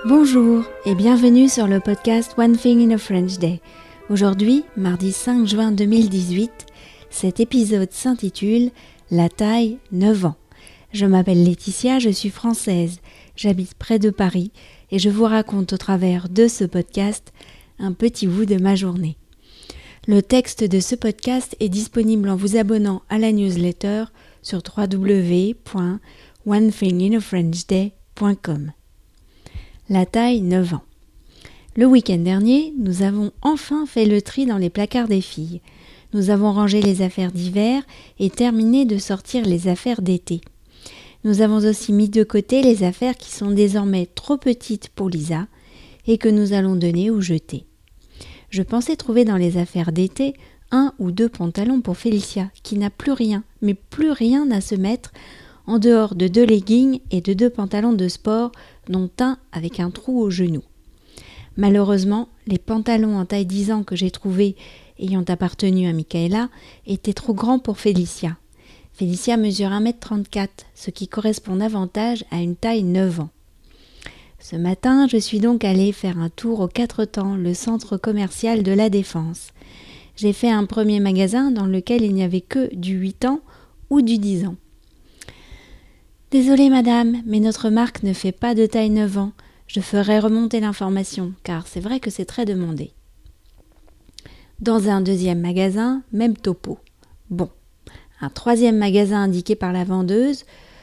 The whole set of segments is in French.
Bonjour et bienvenue sur le podcast One Thing in a French Day. Aujourd'hui, mardi 5 juin 2018, cet épisode s'intitule « La taille 9 ans ». Je m'appelle Laetitia, je suis française, j'habite près de Paris et je vous raconte au travers de ce podcast un petit bout de ma journée. Le texte de ce podcast est disponible en vous abonnant à la newsletter sur www.onethinginafrenchday.com. La taille 9 ans. Le week-end dernier, nous avons enfin fait le tri dans les placards des filles. Nous avons rangé les affaires d'hiver et terminé de sortir les affaires d'été. Nous avons aussi mis de côté les affaires qui sont désormais trop petites pour Lisa et que nous allons donner ou jeter. Je pensais trouver dans les affaires d'été 1 ou 2 pantalons pour Félicia qui n'a plus rien, mais plus rien à se mettre en dehors de 2 leggings et de 2 pantalons de sport, dont un avec un trou au genou. Malheureusement, les pantalons en taille 10 ans que j'ai trouvés ayant appartenu à Michaela étaient trop grands pour Félicia. Félicia mesure 1m34, ce qui correspond davantage à une taille 9 ans. Ce matin, je suis donc allée faire un tour aux 4 temps, le centre commercial de la Défense. J'ai fait un premier magasin dans lequel il n'y avait que du 8 ans ou du 10 ans. Désolée madame, mais notre marque ne fait pas de taille 9 ans. Je ferai remonter l'information, car c'est vrai que c'est très demandé. Dans un deuxième magasin, même topo. Bon, un troisième magasin indiqué par la vendeuse,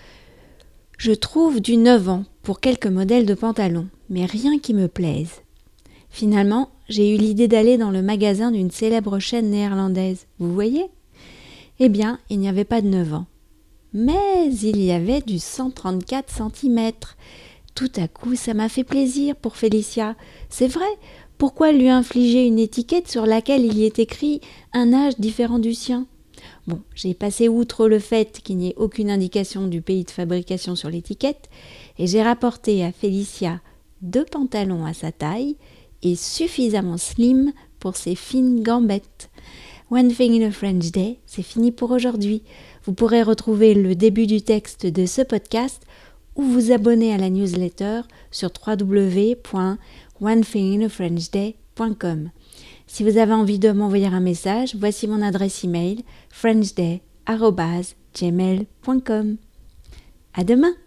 je trouve du 9 ans pour quelques modèles de pantalons, mais rien qui me plaise. Finalement, j'ai eu l'idée d'aller dans le magasin d'une célèbre chaîne néerlandaise, vous voyez ? Eh bien, il n'y avait pas de 9 ans. Mais il y avait du 134 cm. Tout à coup, ça m'a fait plaisir pour Félicia. C'est vrai, pourquoi lui infliger une étiquette sur laquelle il y est écrit un âge différent du sien ? Bon, j'ai passé outre le fait qu'il n'y ait aucune indication du pays de fabrication sur l'étiquette et j'ai rapporté à Félicia 2 pantalons à sa taille et suffisamment slim pour ses fines gambettes. One Thing in a French Day, c'est fini pour aujourd'hui. Vous pourrez retrouver le début du texte de ce podcast ou vous abonner à la newsletter sur www.onethinginafrenchday.com. Si vous avez envie de m'envoyer un message, voici mon adresse email frenchday@gmail.com. À demain!